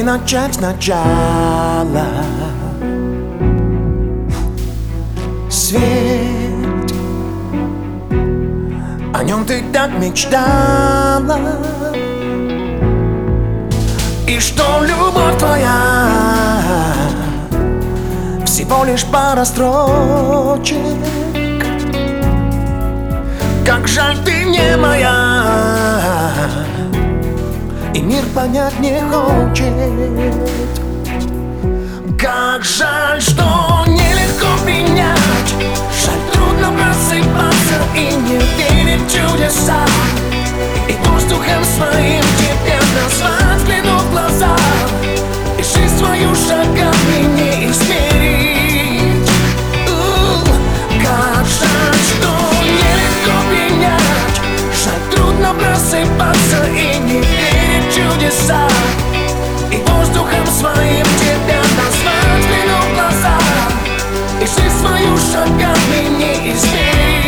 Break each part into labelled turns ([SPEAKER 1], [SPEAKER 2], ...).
[SPEAKER 1] начать сначала. Свет, о нем ты так мечтала, и что любовь твоя всего лишь пара строчек. Как жаль, ты не моя, и мир понять не хочет. Как жаль, что нелегко принять, жаль, трудно просыпаться и не верить в чудеса, и воздухом своим тебя назвать, взглянув в глаза, и жизнь свою шагами не измерить. Как жаль, что нелегко принять, жаль, трудно просыпаться и не верить в чудеса, и воздухом своим тебя назвать, взглянув в глаза, и жизнь свою шагами не измерить.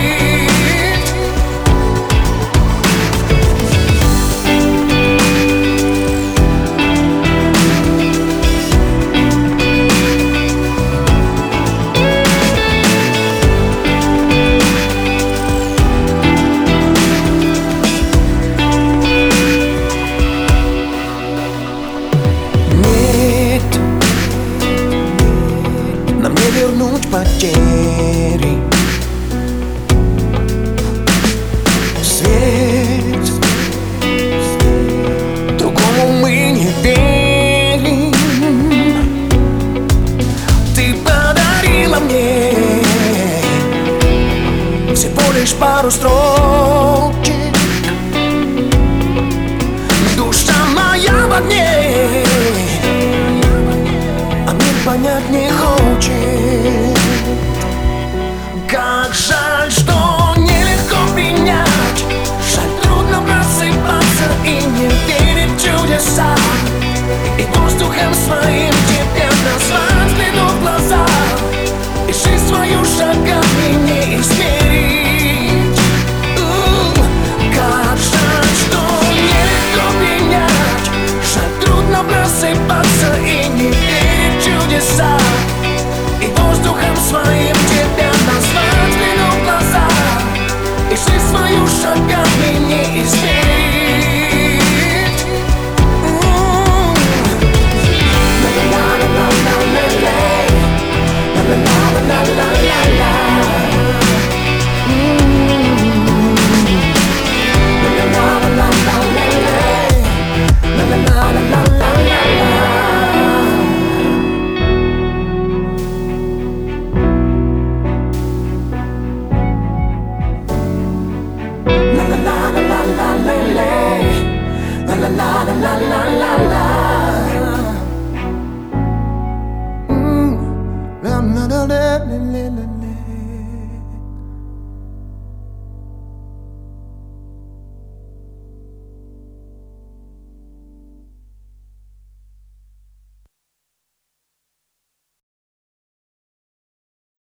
[SPEAKER 1] Вернуть потери. Свет, другому мы не верим. Ты подарила мне всего лишь пару строчек. Душа моя в огне, а мир понять не хочет. Как жаль, что нелегко принять, жаль, трудно просыпаться и не верить в чудеса, и воздухом своим тебя назвать, взглянув в глаза, и жизнь свою шагами не измерить. Как жаль, что нелегко принять, жаль, трудно просыпаться и не верить в чудеса, и воздухом своим тебя назвать, взглянув в глаза, и жизнь свою шагами не измерить. La la la la la la la.